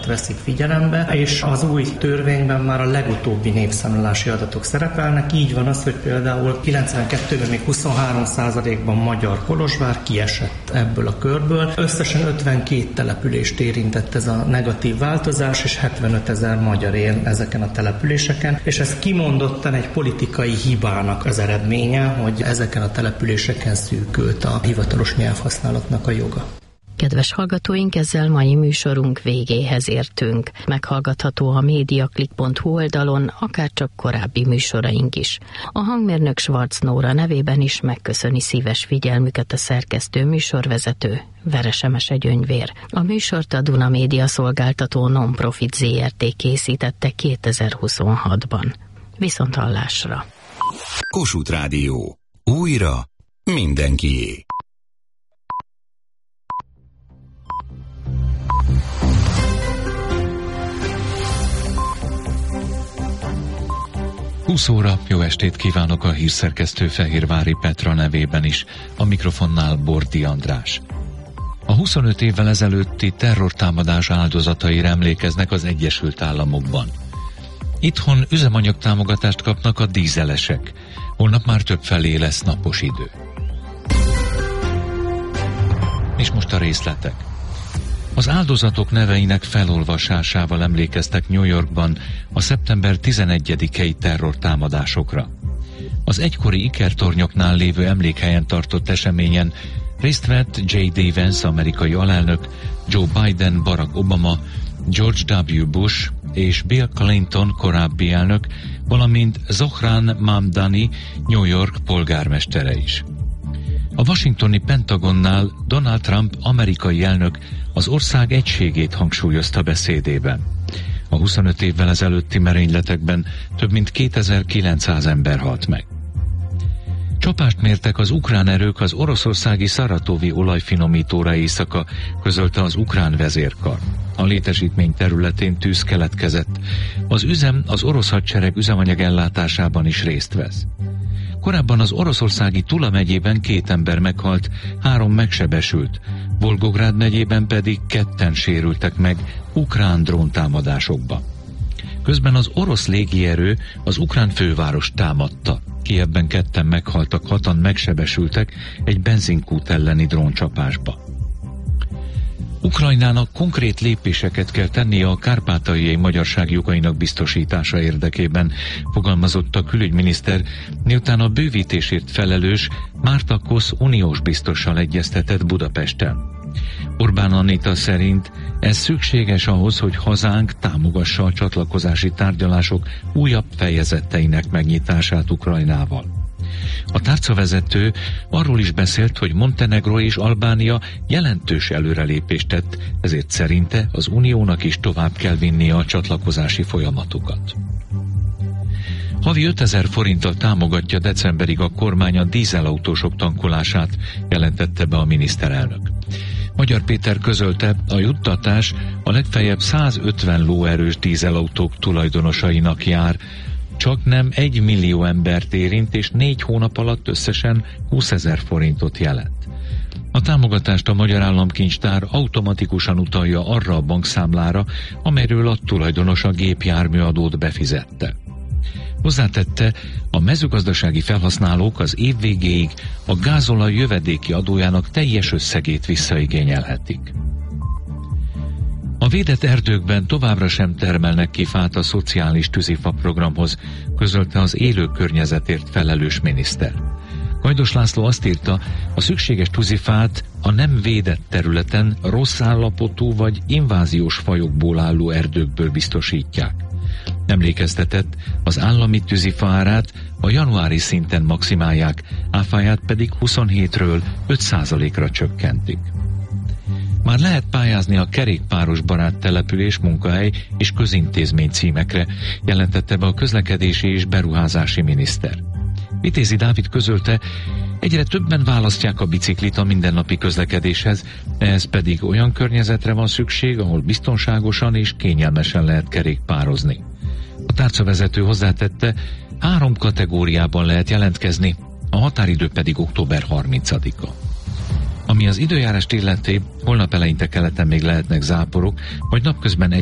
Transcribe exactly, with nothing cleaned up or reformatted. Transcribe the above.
adatot veszik figyelembe, és az új törvényben már a legutóbbi népszámlálási adatok szerepelnek. Így van az, hogy például kilencvenkettőben még huszonhárom százalékban magyar Kolozsvár kiesett ebből a körből. Összesen ötvenkét települést érintett ez a negatív változás, és hetvenöt ezer magyar él ezeken a településeken, és ez kimondottan egy politikai hibának az eredménye, hogy ezeken a településeken szűkült a hivatalos nyelvhasználatnak a joga. Kedves hallgatóink, ezzel mai műsorunk végéhez értünk. Meghallgatható a mediaclick pont hu oldalon, akár csak korábbi műsoraink is. A hangmérnök Schwarz Nóra nevében is megköszöni szíves figyelmüket a szerkesztő műsorvezető, Veresemese Gyöngyvér. A műsort a Duna Média szolgáltató Non-Profit zé er té készítette kétezer-huszonhatban. Viszont hallásra! Kossuth Rádió. Újra mindenkié. húsz óra, jó estét kívánok a hírszerkesztő Fehérvári Petra nevében is, a mikrofonnál Bordi András. A huszonöt évvel ezelőtti terrortámadás áldozataira emlékeznek az Egyesült Államokban. Itthon üzemanyagtámogatást kapnak a dízelesek, holnap már többfelé lesz napos idő. És most a részletek. Az áldozatok neveinek felolvasásával emlékeztek New Yorkban a szeptember tizenegyedikei terrortámadásokra. Az egykori ikertornyoknál lévő emlékhelyen tartott eseményen részt vett J D Vance amerikai alelnök, Joe Biden, Barack Obama, George W. Bush és Bill Clinton korábbi elnök, valamint Zohran Mamdani New York polgármestere is. A washingtoni Pentagonnál Donald Trump amerikai elnök az ország egységét hangsúlyozta beszédében. A huszonöt évvel ezelőtti merényletekben több mint kétezer-kilencszáz ember halt meg. Csapást mértek az ukrán erők az oroszországi Szaratovi olajfinomítóra éjszaka, közölte az ukrán vezérkar. A létesítmény területén tűz keletkezett. Az üzem az orosz hadsereg üzemanyag ellátásában is részt vesz. Korábban az oroszországi Tula megyében két ember meghalt, három megsebesült, Volgográd megyében pedig ketten sérültek meg ukrán dróntámadásokban. Közben az orosz légierő az ukrán főváros támadta. Kijevben ketten meghaltak, hatan megsebesültek egy benzinkút elleni dróncsapásba. Ukrajnának konkrét lépéseket kell tennie a kárpátaljai magyarság jogainak biztosítása érdekében, fogalmazott a külügyminiszter, miután a bővítésért felelős Márta Kosz uniós biztossal egyeztetett Budapesten. Orbán Anita szerint ez szükséges ahhoz, hogy hazánk támogassa a csatlakozási tárgyalások újabb fejezeteinek megnyitását Ukrajnával. A tárcavezető arról is beszélt, hogy Montenegró és Albánia jelentős előrelépést tett, ezért szerinte az Uniónak is tovább kell vinnie a csatlakozási folyamatokat. Havi ötezer forinttal támogatja decemberig a kormány a dízelautósok tankolását, jelentette be a miniszterelnök. Magyar Péter közölte, a juttatás a legfeljebb százötven lóerős dízelautók tulajdonosainak jár, csak nem egy millió embert érint, és négy hónap alatt összesen húszezer forintot jelent. A támogatást a Magyar Államkincstár automatikusan utalja arra a bankszámlára, amelyről a tulajdonos a gépjárműadót befizette. Hozzátette, a mezőgazdasági felhasználók az év végéig a gázolaj jövedéki adójának teljes összegét visszaigényelhetik. A védett erdőkben továbbra sem termelnek ki fát a szociális tűzifa programhoz, közölte az élő környezetért felelős miniszter. Gajdos László azt írta, a szükséges tűzifát a nem védett területen rossz állapotú vagy inváziós fajokból álló erdőkből biztosítják. Emlékeztetett, az állami tűzifa árát a januári szinten maximálják, áfáját pedig huszonhétről öt százalékra csökkentik. Már lehet pályázni a kerékpáros barát település, munkahely és közintézmény címekre, jelentette be a közlekedési és beruházási miniszter. Vitézi Dávid közölte, egyre többen választják a biciklit a mindennapi közlekedéshez, ehhez pedig olyan környezetre van szükség, ahol biztonságosan és kényelmesen lehet kerékpározni. A tárcavezető hozzátette, három kategóriában lehet jelentkezni, a határidő pedig október harmincadika. Ami az időjárást illeti, holnap eleinte keleten még lehetnek záporok, majd napközben egy